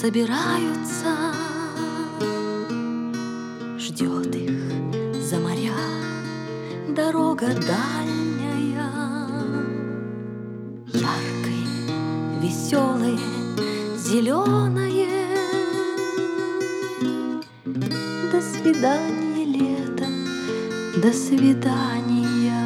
собираются, ждет их за моря дорога дальняя, яркое, веселое, зеленое. До свидания, лето, до свидания.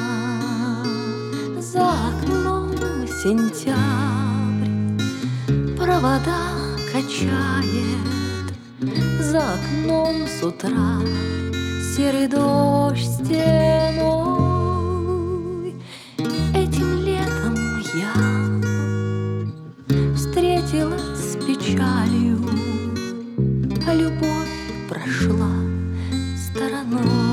За окном сентябрь провода качает, за окном с утра серый дождь стеной. Этим летом я встретилась с печалью, а любовь прошла стороной.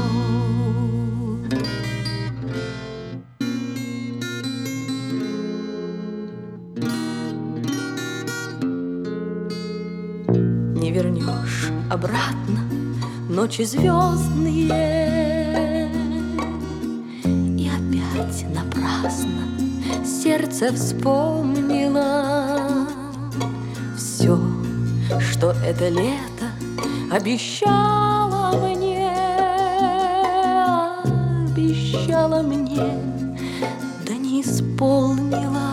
Не вернешь обратно ночи звездные, и опять напрасно сердце вспомнило все, что это лето обещала мне, да не исполнила.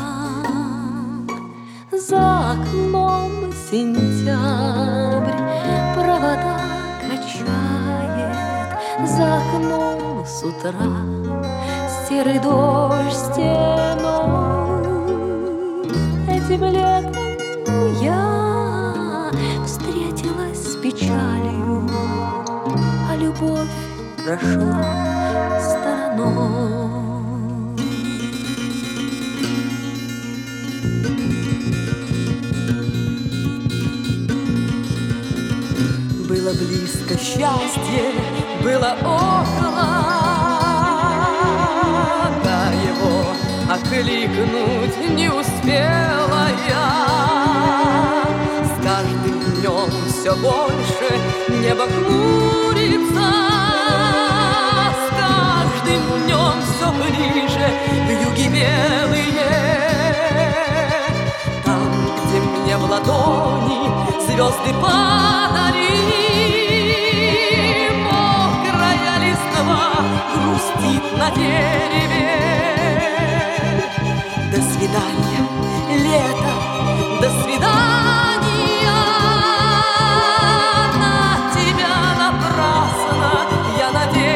За окном сентябрь провода качает, за окном с утра серый дождь стеной. Этим летом я встретилась с печалью, а любовь прошла стороной. Было близко счастье, было около, да его окликнуть не успела я. С каждым днем все больше небо хмурится, с каждым днем все ближе вьюги белые. Там, где мне в ладони звезды падали, мокрая листва грустит на дереве. До свидания, лето, до свидания. На тебя напрасно я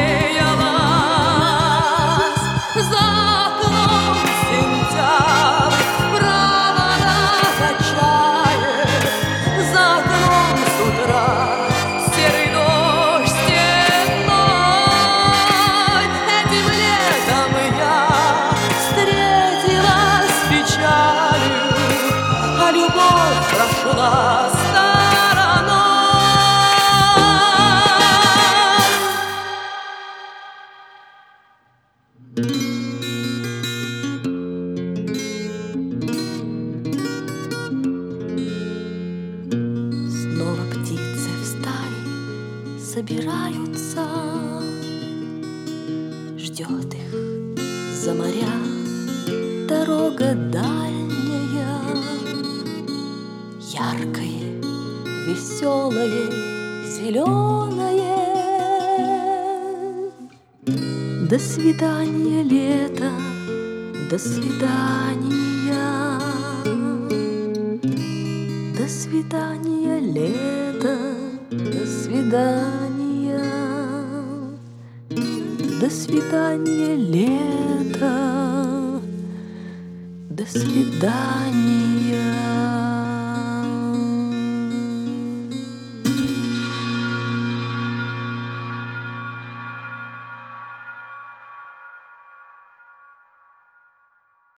надеялась. За окном сентябрь провода качает, за окном с утра серый дождь стеной. Этим летом я встретилась с печалью, а любовь прошла стороной. Снова птицы в стае собираются, ждет их за моря дорога дальняя, яркое, веселое, зеленое. До свидания, лето, до свидания. До свидания, лето, до свидания. До свидания, лето, до свидания.